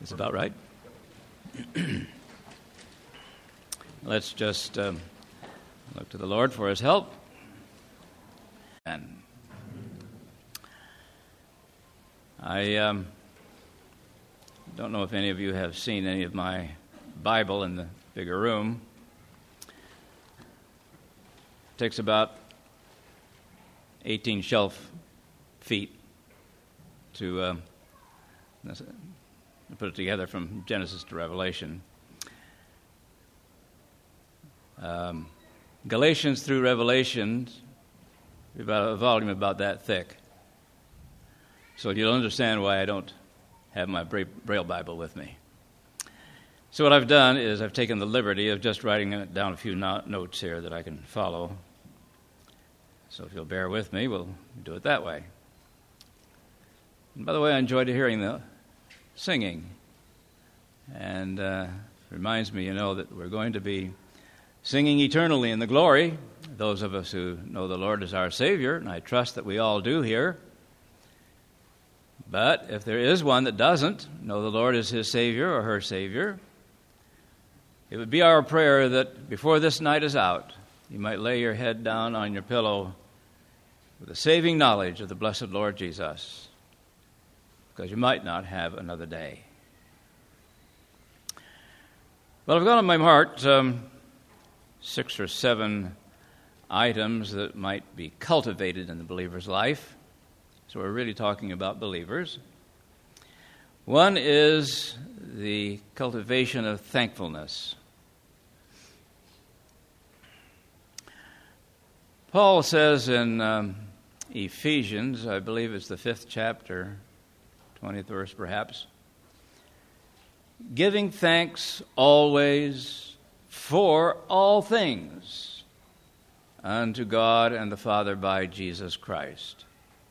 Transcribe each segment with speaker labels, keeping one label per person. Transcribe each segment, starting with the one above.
Speaker 1: That's about right. Let's just look to the Lord for his help. And I don't know if any of you have seen any of my Bible in the bigger room. It takes about 18 shelf feet to put it together from Genesis to Revelation. Galatians through Revelation, about a volume about that thick. So you'll understand why I don't have my Braille Bible with me. So what I've done is I've taken the liberty of just writing down a few notes here that I can follow. So if you'll bear with me, we'll do it that way. And by the way, I enjoyed hearing the singing. And it reminds me, that we're going to be singing eternally in the glory, those of us who know the Lord as our Savior, and I trust that we all do here. But if there is one that doesn't know the Lord as his Savior or her Savior, it would be our prayer that before this night is out, you might lay your head down on your pillow with the saving knowledge of the blessed Lord Jesus, because you might not have another day. Well, I've got on my heart 6 or 7 items that might be cultivated in the believer's life. So we're really talking about believers. One is the cultivation of thankfulness. Paul says in Ephesians, I believe it's the 5th chapter, 20th verse perhaps, giving thanks always for all things unto God and the Father by Jesus Christ.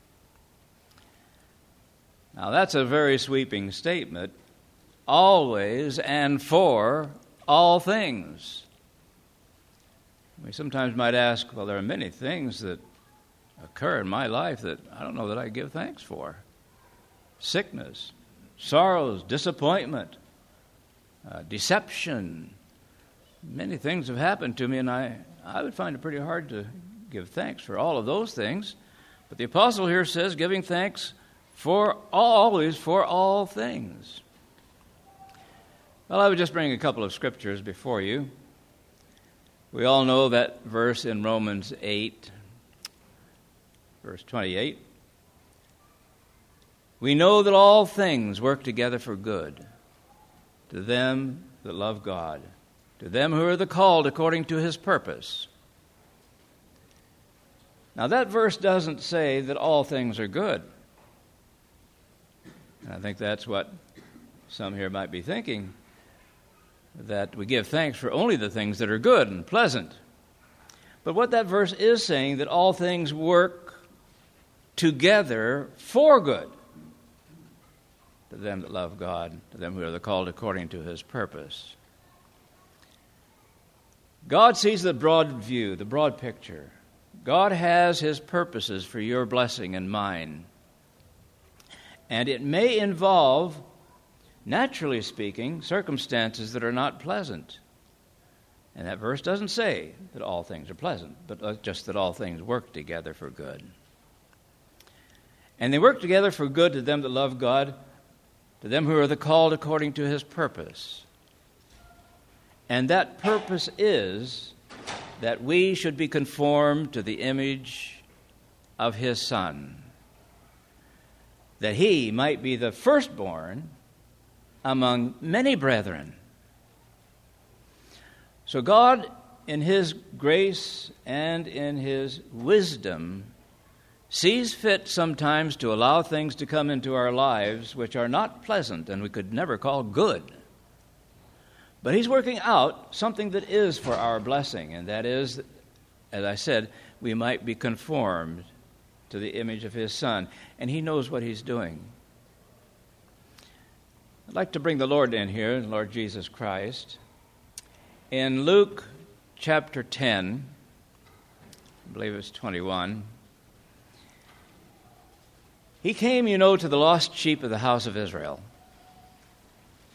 Speaker 1: Now that's a very sweeping statement. Always and for all things. We sometimes might ask, well, there are many things that occur in my life that I don't know that I give thanks for. Sickness, sorrows, disappointment, deception. Many things have happened to me, and I would find it pretty hard to give thanks for all of those things. But the apostle here says, giving thanks always for all things. Well, I would just bring a couple of scriptures before you. We all know that verse in Romans 8, verse 28. We know that all things work together for good to them that love God, to them who are the called according to his purpose. Now that verse doesn't say that all things are good. And I think that's what some here might be thinking, that we give thanks for only the things that are good and pleasant. But what that verse is saying, that all things work together for good to them that love God, to them who are the called according to his purpose. God sees the broad view, the broad picture. God has his purposes for your blessing and mine. And it may involve, naturally speaking, circumstances that are not pleasant. And that verse doesn't say that all things are pleasant, but just that all things work together for good. And they work together for good to them that love God, to them who are the called according to his purpose. And that purpose is that we should be conformed to the image of his Son, that he might be the firstborn among many brethren. So God, in his grace and in his wisdom, sees fit sometimes to allow things to come into our lives which are not pleasant and we could never call good. But he's working out something that is for our blessing, and that is, as I said, we might be conformed to the image of his Son. And he knows what he's doing. I'd like to bring the Lord in here, Lord Jesus Christ. In Luke chapter 10, I believe it's 21, he came, to the lost sheep of the house of Israel.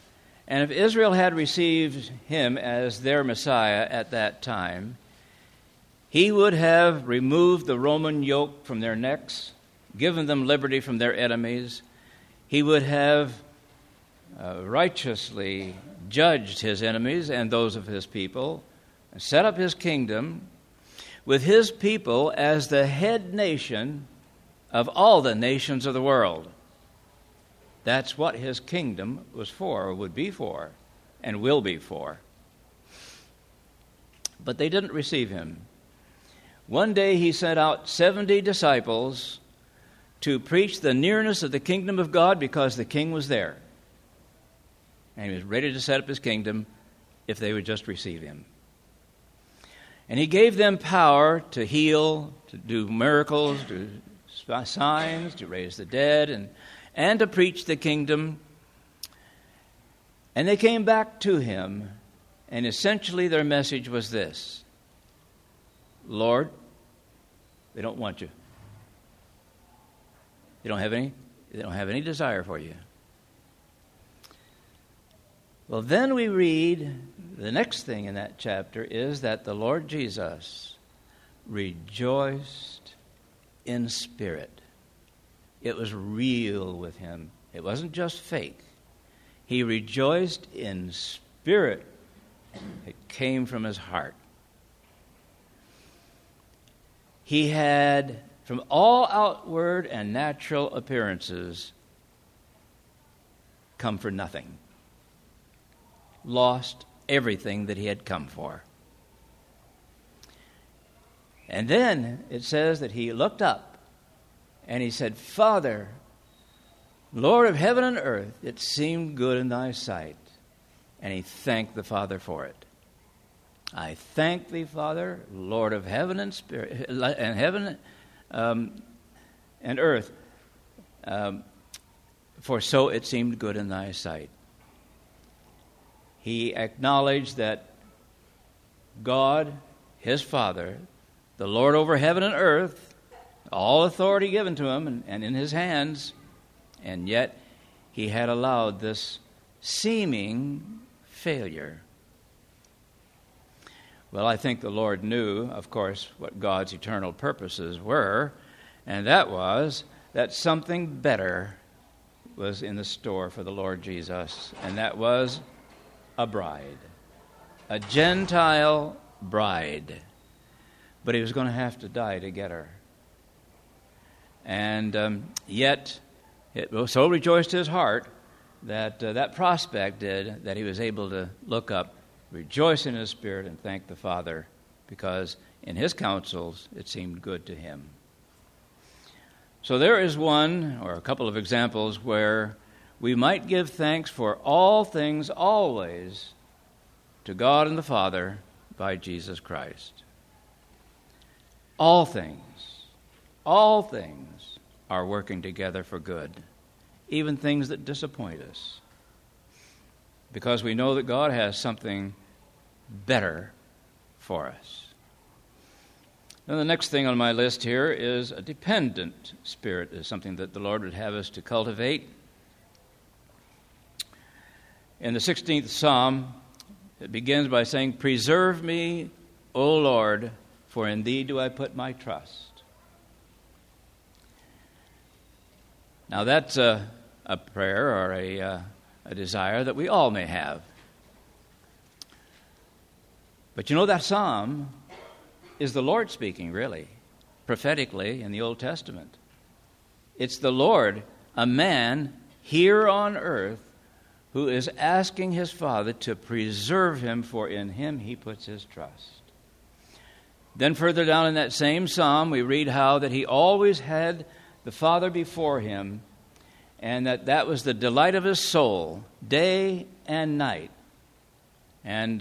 Speaker 1: And if Israel had received him as their Messiah at that time, he would have removed the Roman yoke from their necks, given them liberty from their enemies. He would have righteously judged his enemies and those of his people, and set up his kingdom with his people as the head nation of all the nations of the world. That's what his kingdom was for, or would be for, and will be for. But they didn't receive him. One day he sent out 70 disciples to preach the nearness of the kingdom of God because the king was there. And he was ready to set up his kingdom if they would just receive him. And he gave them power to heal, to do miracles, to signs, to raise the dead, and to preach the kingdom. And they came back to him, and essentially their message was this: Lord, they don't want you. They don't have any desire for you. Well, then we read the next thing in that chapter is that the Lord Jesus rejoiced in spirit. It was real with him. It wasn't just fake. He rejoiced in spirit. It came from his heart. He had, from all outward and natural appearances, come for nothing. Lost everything that he had come for. And then it says that he looked up and he said, Father, Lord of heaven and earth, it seemed good in thy sight. And he thanked the Father for it. I thank thee, Father, Lord of heaven and spirit, and heaven and earth, for so it seemed good in thy sight. He acknowledged that God, his Father, the Lord over heaven and earth, all authority given to him and in his hands, and yet he had allowed this seeming failure. Well, I think the Lord knew, of course, what God's eternal purposes were, and that was that something better was in the store for the Lord Jesus, and that was a bride, a Gentile bride. But he was going to have to die to get her. And yet, it so rejoiced his heart that that prospect did that he was able to look up, rejoice in his spirit, and thank the Father, because in his counsels it seemed good to him. So there is one or a couple of examples where we might give thanks for all things always to God and the Father by Jesus Christ. All things are working together for good, even things that disappoint us, because we know that God has something better for us. Now, the next thing on my list here is a dependent spirit, is something that the Lord would have us to cultivate. In the 16th Psalm, it begins by saying, Preserve me, O Lord, for in thee do I put my trust. Now that's a prayer or a desire that we all may have. But you know, that psalm is the Lord speaking, really, prophetically in the Old Testament. It's the Lord, a man here on earth, who is asking his Father to preserve him, for in him he puts his trust. Then further down in that same psalm, we read how that he always had the Father before him, and that was the delight of his soul, day and night. And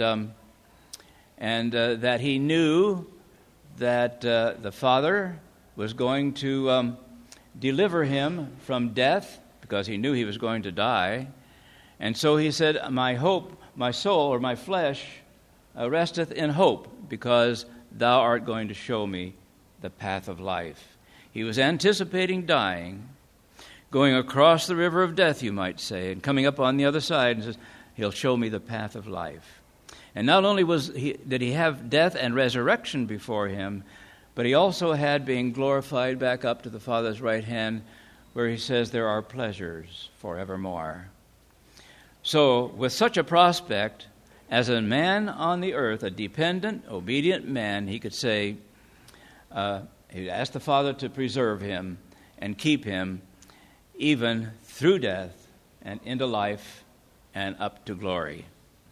Speaker 1: that he knew that the Father was going to deliver him from death, because he knew he was going to die. And so he said, my hope, my soul, or my flesh, resteth in hope, because thou art going to show me the path of life. He was anticipating dying, going across the river of death, you might say, and coming up on the other side, and says, He'll show me the path of life. And not only did he have death and resurrection before him, but he also had being glorified back up to the Father's right hand, where he says there are pleasures forevermore. So, with such a prospect, as a man on the earth, a dependent, obedient man, he could say, he asked the Father to preserve him and keep him even through death and into life and up to glory.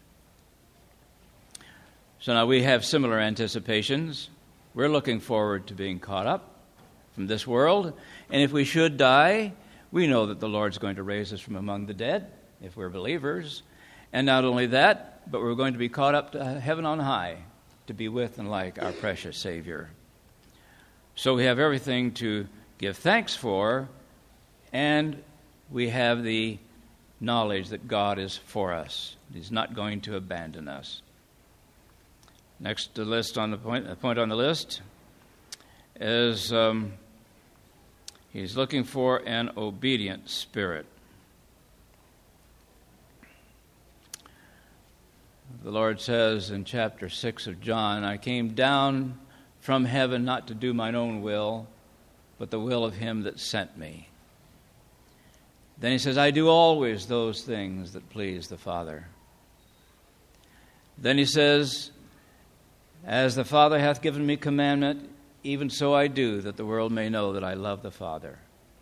Speaker 1: So now we have similar anticipations. We're looking forward to being caught up from this world. And if we should die, we know that the Lord's going to raise us from among the dead, if we're believers. And not only that, but we're going to be caught up to heaven on high, to be with and like our precious Savior. So we have everything to give thanks for, and we have the knowledge that God is for us. He's not going to abandon us. Next to list on the point on the list is he's looking for an obedient spirit. The Lord says in chapter 6 of John, I came down from heaven not to do mine own will, but the will of him that sent me. Then he says, I do always those things that please the Father. Then he says, as the Father hath given me commandment, even so I do, that the world may know that I love the Father.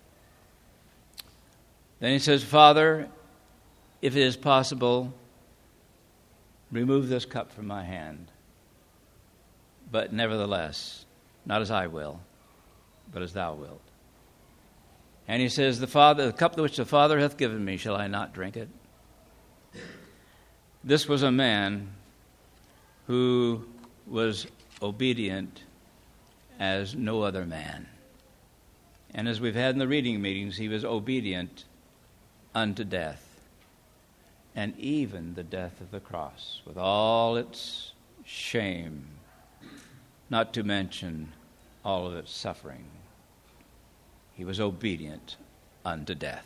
Speaker 1: Then he says, Father, if it is possible, remove this cup from my hand. But nevertheless, not as I will, but as thou wilt. And he says, the cup which the Father hath given me, shall I not drink it? This was a man who was obedient as no other man. And as we've had in the reading meetings, he was obedient unto death, and even the death of the cross, with all its shame, not to mention all of its suffering. He was obedient unto death.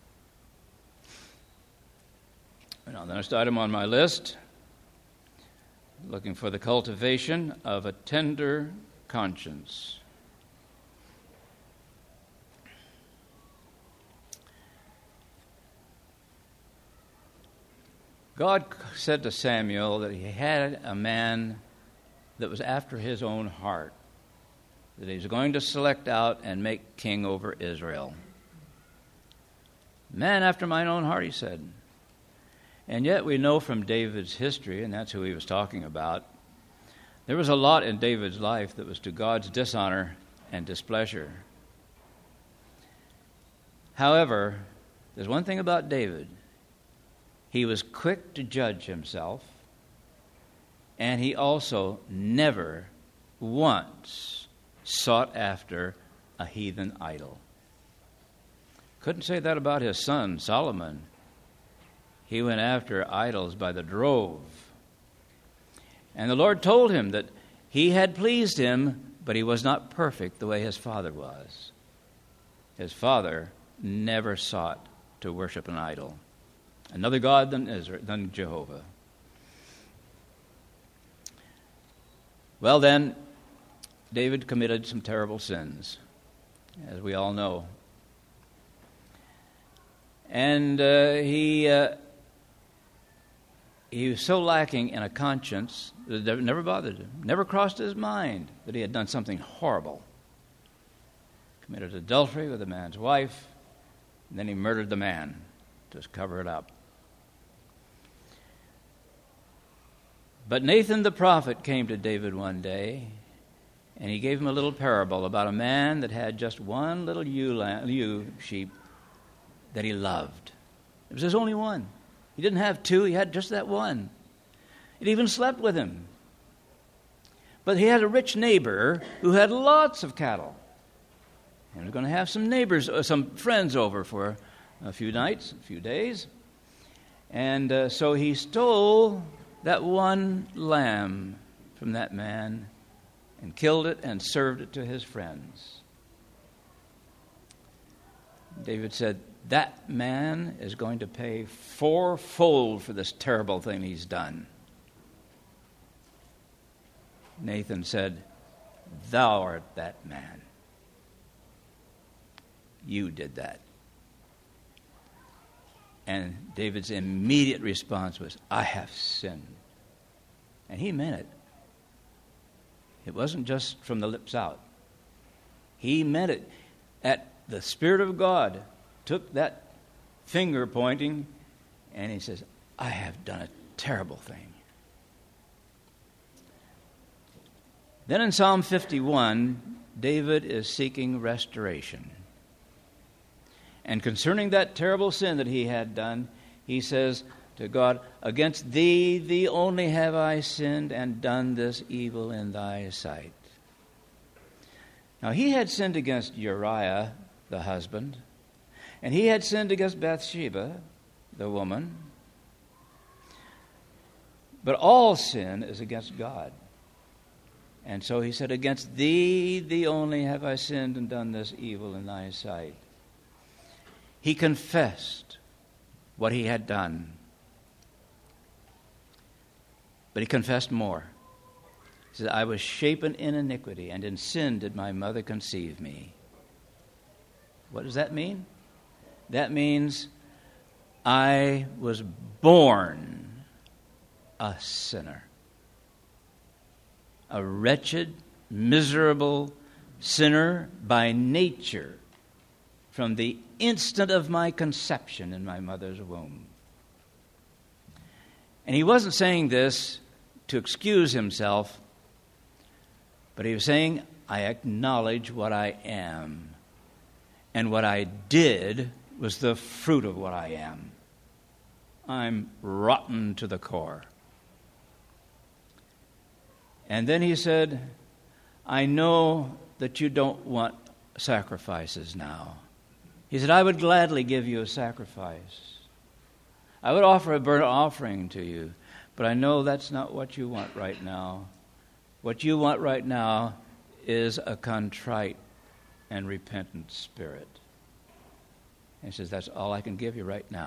Speaker 1: Now, the next item on my list, looking for the cultivation of a tender conscience. God said to Samuel that he had a man that was after his own heart, that he was going to select out and make king over Israel. Man after mine own heart, he said. And yet we know from David's history, and that's who he was talking about, there was a lot in David's life that was to God's dishonor and displeasure. However, there's one thing about David. He was quick to judge himself, and he also never once sought after a heathen idol. Couldn't say that about his son, Solomon. He went after idols by the drove. And the Lord told him that he had pleased him, but he was not perfect the way his father was. His father never sought to worship an idol, another god than Jehovah. Well then, David committed some terrible sins, as we all know. And he was so lacking in a conscience that it never bothered him, never crossed his mind that he had done something horrible. Committed adultery with a man's wife, and then he murdered the man to cover it up. But Nathan the prophet came to David one day, and he gave him a little parable about a man that had just one little ewe sheep that he loved. It was his only one. He didn't have two, he had just that one. It even slept with him. But he had a rich neighbor who had lots of cattle. And he was going to have some friends over for a few nights, a few days. And so he stole that one lamb from that man and killed it and served it to his friends. David said, that man is going to pay fourfold for this terrible thing he's done. Nathan said, thou art that man. You did that. And David's immediate response was, I have sinned. And he meant it. It wasn't just from the lips out. He meant it. The Spirit of God took that finger pointing, and he says, I have done a terrible thing. Then in Psalm 51, David is seeking restoration. And concerning that terrible sin that he had done, he says to God, against thee only have I sinned and done this evil in thy sight. Now he had sinned against Uriah, the husband, and he had sinned against Bathsheba, the woman. But all sin is against God. And so he said, against thee only have I sinned and done this evil in thy sight. He confessed what he had done. But he confessed more. He said, I was shapen in iniquity, and in sin did my mother conceive me. What does that mean? That means I was born a sinner. A wretched, miserable sinner by nature from the instant of my conception in my mother's womb. And he wasn't saying this to excuse himself, but he was saying, I acknowledge what I am. And what I did was the fruit of what I am. I'm rotten to the core. And then he said, I know that you don't want sacrifices now. He said, I would gladly give you a sacrifice. I would offer a burnt offering to you, but I know that's not what you want right now. What you want right now is a contrite and repentant spirit. And he says, that's all I can give you right now.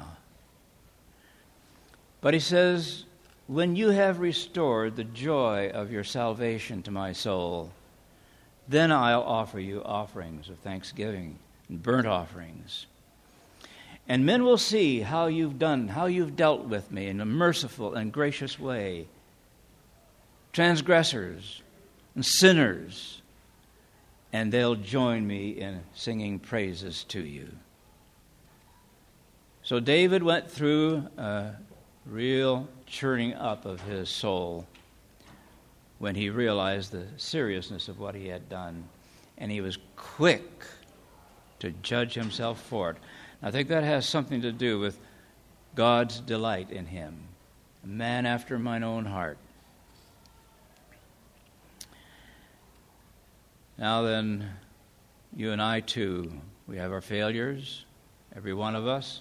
Speaker 1: But he says, when you have restored the joy of your salvation to my soul, then I'll offer you offerings of thanksgiving and burnt offerings. And men will see how you've dealt with me in a merciful and gracious way. Transgressors and sinners, and they'll join me in singing praises to you. So David went through a real churning up of his soul when he realized the seriousness of what he had done, and he was quick to judge himself for it. I think that has something to do with God's delight in him, a man after mine own heart. Now then, you and I too, we have our failures, every one of us.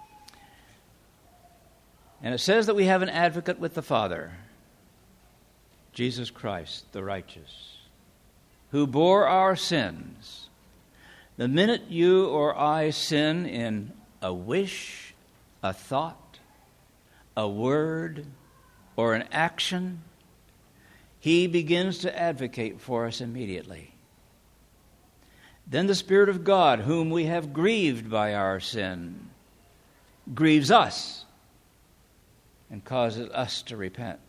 Speaker 1: And it says that we have an advocate with the Father, Jesus Christ, the righteous, who bore our sins. The minute you or I sin in a wish, a thought, a word, or an action, he begins to advocate for us immediately. Then the Spirit of God, whom we have grieved by our sin, grieves us and causes us to repent.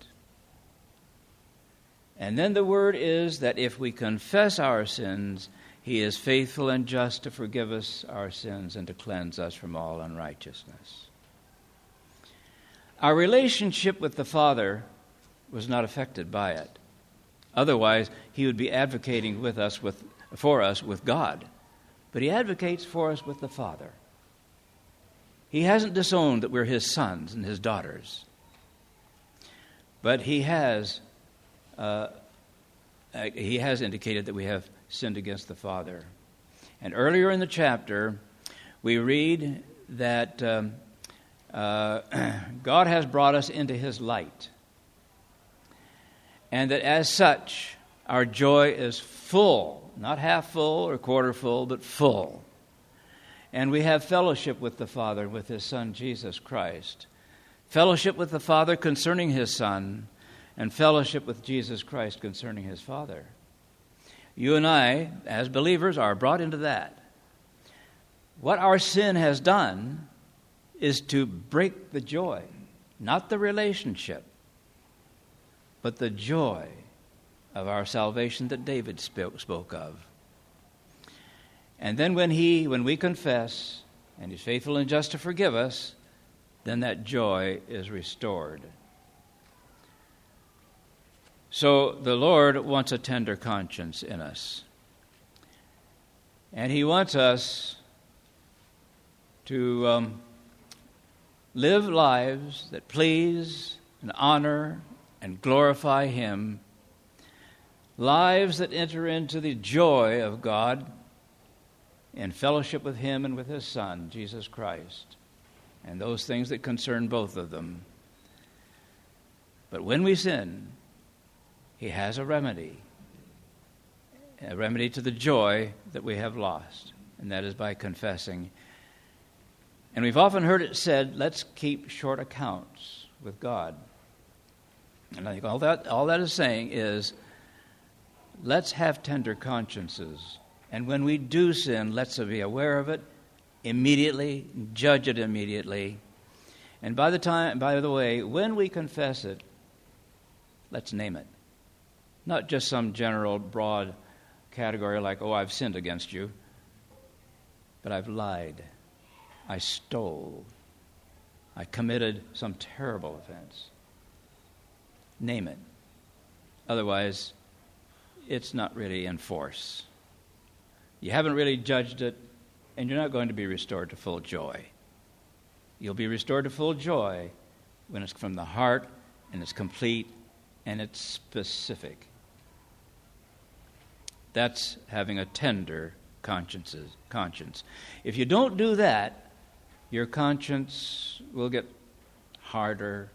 Speaker 1: And then the word is that if we confess our sins, he is faithful and just to forgive us our sins and to cleanse us from all unrighteousness. Our relationship with the Father was not affected by it. Otherwise, he would be advocating for us with God. But he advocates for us with the Father. He hasn't disowned that we're his sons and his daughters. But he has indicated that we have sinned against the Father. And earlier in the chapter, we read that God has brought us into his light. And that as such, our joy is full, not half full or quarter full, but full. And we have fellowship with the Father and with his Son, Jesus Christ. Fellowship with the Father concerning his Son, and fellowship with Jesus Christ concerning his Father. You and I, as believers, are brought into that. What our sin has done is to break the joy, not the relationship, but the joy of our salvation that David spoke of. And then when we confess, and he's faithful and just to forgive us, then that joy is restored. So the Lord wants a tender conscience in us. And he wants us to live lives that please and honor and glorify him, lives that enter into the joy of God in fellowship with him and with his Son, Jesus Christ, and those things that concern both of them. But when we sin, he has a remedy to the joy that we have lost, and that is by confessing. And we've often heard it said, let's keep short accounts with God. And I think all that is saying is, let's have tender consciences. And when we do sin, let's be aware of it immediately, judge it immediately. And by the way, when we confess it, let's name it. Not just some general, broad category like, oh, I've sinned against you, but I've lied, I stole, I committed some terrible offense. Name it. Otherwise, it's not really in force. You haven't really judged it, and you're not going to be restored to full joy. You'll be restored to full joy when it's from the heart, and it's complete, and it's specific. That's having a tender conscience. If you don't do that, your conscience will get harder,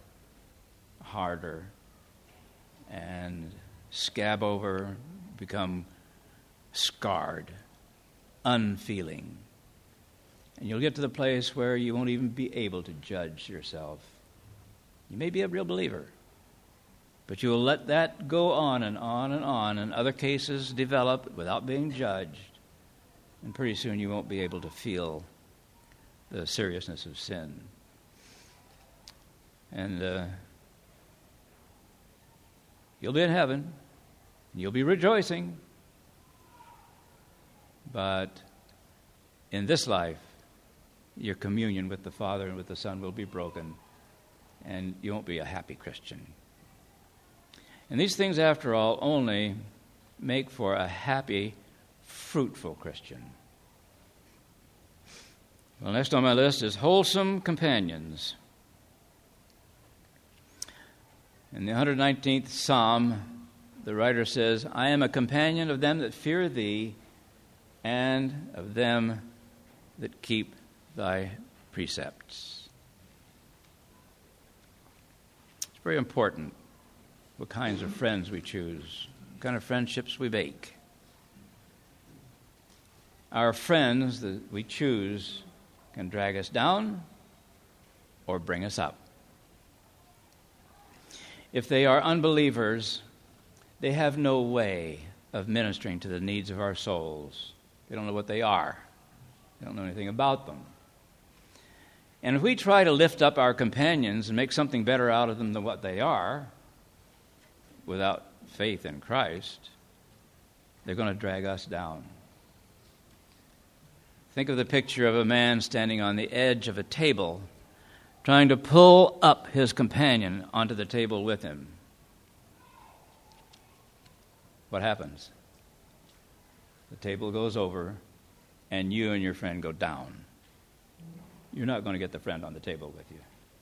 Speaker 1: and scab over, become scarred, unfeeling. And you'll get to the place where you won't even be able to judge yourself. You may be a real believer, but you will let that go on and on and on, and other cases develop without being judged. And pretty soon you won't be able to feel the seriousness of sin. And you'll be in heaven, and you'll be rejoicing. But in this life, your communion with the Father and with the Son will be broken, and you won't be a happy Christian. And these things, after all, only make for a happy, fruitful Christian. Well, next on my list is wholesome companions. In the 119th Psalm, the writer says, I am a companion of them that fear thee, and of them that keep thy precepts. It's very important what kinds of friends we choose, what kind of friendships we make. Our friends that we choose can drag us down or bring us up. If they are unbelievers, they have no way of ministering to the needs of our souls. They don't know what they are. They don't know anything about them. And if we try to lift up our companions and make something better out of them than what they are, without faith in Christ, they're going to drag us down. Think of the picture of a man standing on the edge of a table, trying to pull up his companion onto the table with him. What happens? The table goes over, and you and your friend go down. You're not going to get the friend on the table with you.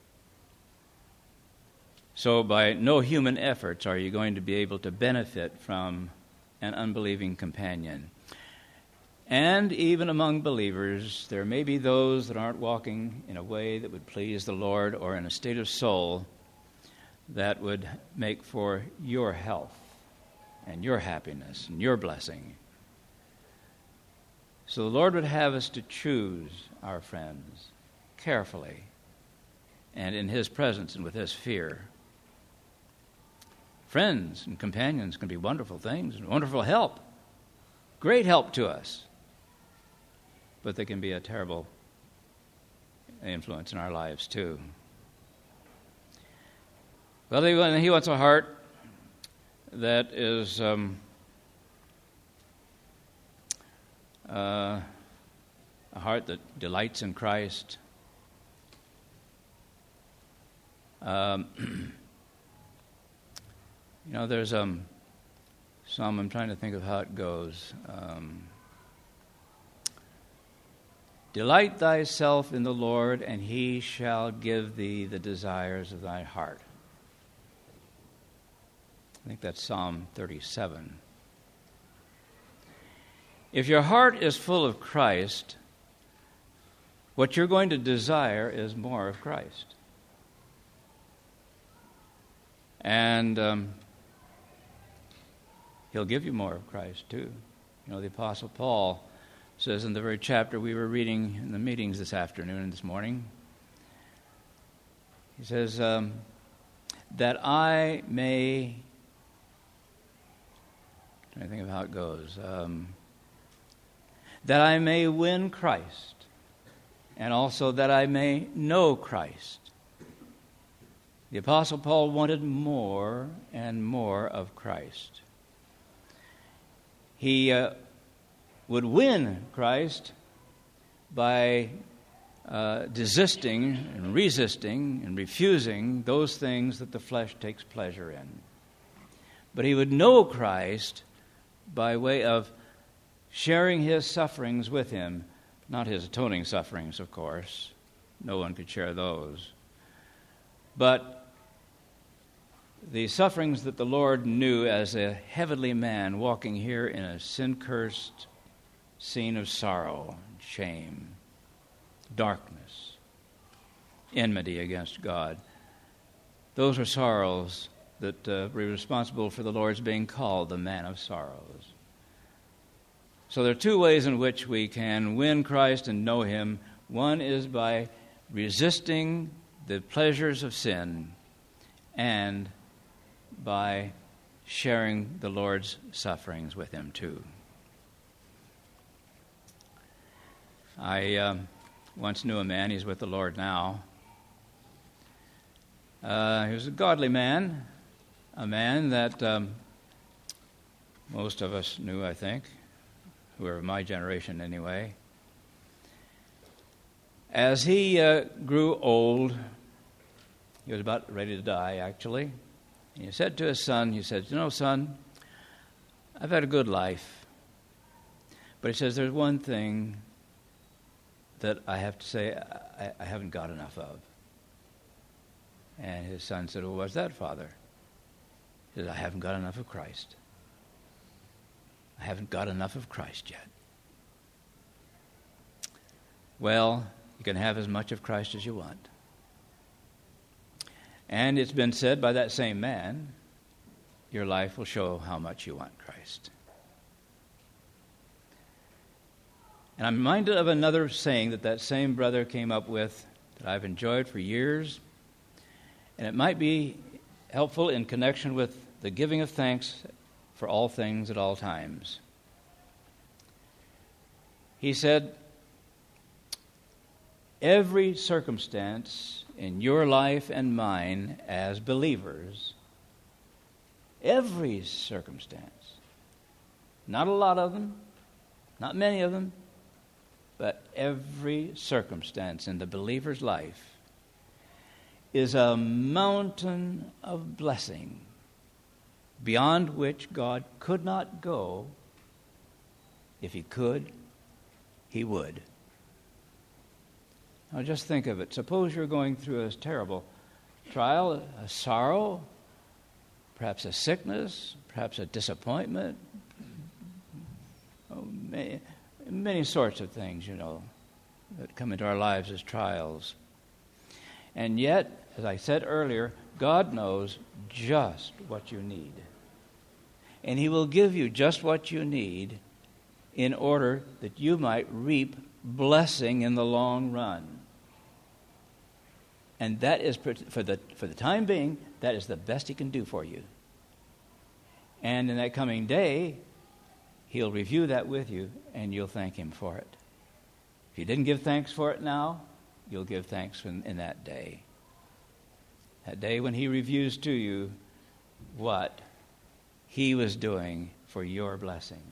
Speaker 1: So by no human efforts are you going to be able to benefit from an unbelieving companion. And even among believers, there may be those that aren't walking in a way that would please the Lord, or in a state of soul that would make for your health and your happiness and your blessing. So the Lord would have us to choose our friends carefully and in His presence and with His fear. Friends and companions can be wonderful things and wonderful help, great help to us, but they can be a terrible influence in our lives too. Well, He wants a heart that is a heart that delights in Christ. There's some, I'm trying to think of how it goes. Delight thyself in the Lord, and He shall give thee the desires of thy heart. I think that's Psalm 37. If your heart is full of Christ, what you're going to desire is more of Christ. And He'll give you more of Christ too. The Apostle Paul says in the very chapter we were reading in the meetings this afternoon and this morning, he says, that I may, I'm trying to think of how it goes, that I may win Christ, and also that I may know Christ. The Apostle Paul wanted more and more of Christ. He would win Christ by desisting and resisting and refusing those things that the flesh takes pleasure in. But he would know Christ by way of sharing His sufferings with Him, not His atoning sufferings, of course. No one could share those. But the sufferings that the Lord knew as a heavenly man walking here in a sin-cursed scene of sorrow, shame, darkness, enmity against God. Those are sorrows that were responsible for the Lord's being called the man of sorrows. So there are two ways in which we can win Christ and know Him. One is by resisting the pleasures of sin and by sharing the Lord's sufferings with Him too. I once knew a man, he's with the Lord now. He was a godly man, a man that most of us knew, I think, who were of my generation anyway. As he grew old, he was about ready to die, actually. And he said to his son, he said, son, I've had a good life. But he says, there's one thing that I have to say I haven't got enough of. And his son said, well, what's that, Father? He said, I haven't got enough of Christ. I haven't got enough of Christ yet. Well, you can have as much of Christ as you want. And it's been said by that same man, your life will show how much you want Christ. And I'm reminded of another saying that same brother came up with that I've enjoyed for years, and it might be helpful in connection with the giving of thanks for all things at all times. He said, every circumstance in your life and mine as believers, every circumstance, not a lot of them, not many of them, but every circumstance in the believer's life is a mountain of blessing beyond which God could not go. If He could, He would. Now just think of it. Suppose you're going through a terrible trial, a sorrow, perhaps a sickness, perhaps a disappointment, many sorts of things, that come into our lives as trials. And yet, as I said earlier, God knows just what you need. And He will give you just what you need in order that you might reap blessing in the long run. And that is, for the time being, that is the best he can do for you. And in that coming day, he'll review that with you, and you'll thank him for it. If you didn't give thanks for it now, you'll give thanks in that day. That day when he reviews to you what he was doing for your blessing.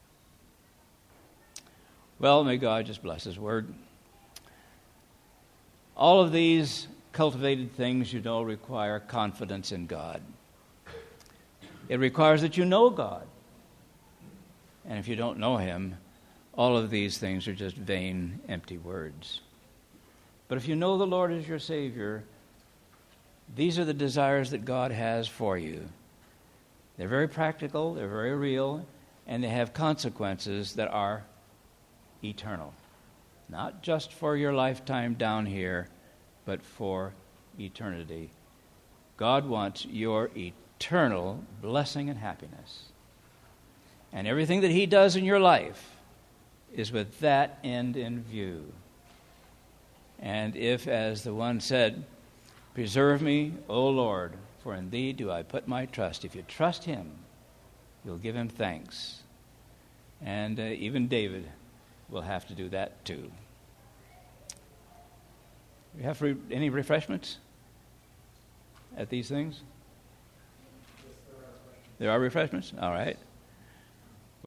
Speaker 1: Well, may God just bless his word. All of these cultivated things, require confidence in God. It requires that you know God. And if you don't know him, all of these things are just vain, empty words. But if you know the Lord as your Savior, these are the desires that God has for you. They're very practical, they're very real, and they have consequences that are eternal. Not just for your lifetime down here, but for eternity. God wants your eternal blessing and happiness. And everything that he does in your life is with that end in view. And if, as the one said, preserve me, O Lord, for in thee do I put my trust. If you trust him, you'll give him thanks. And even David will have to do that too. You have any refreshments at these things? There are refreshments? All right.